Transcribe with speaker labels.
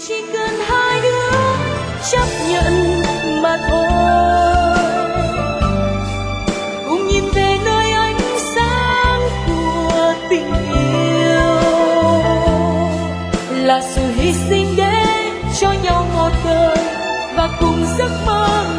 Speaker 1: chỉ cần hai đứa chấp nhận mà thôi, cùng nhìn về nơi ánh sáng của tình yêu, là sự hy sinh để cho nhau một đời và cùng giấc mơ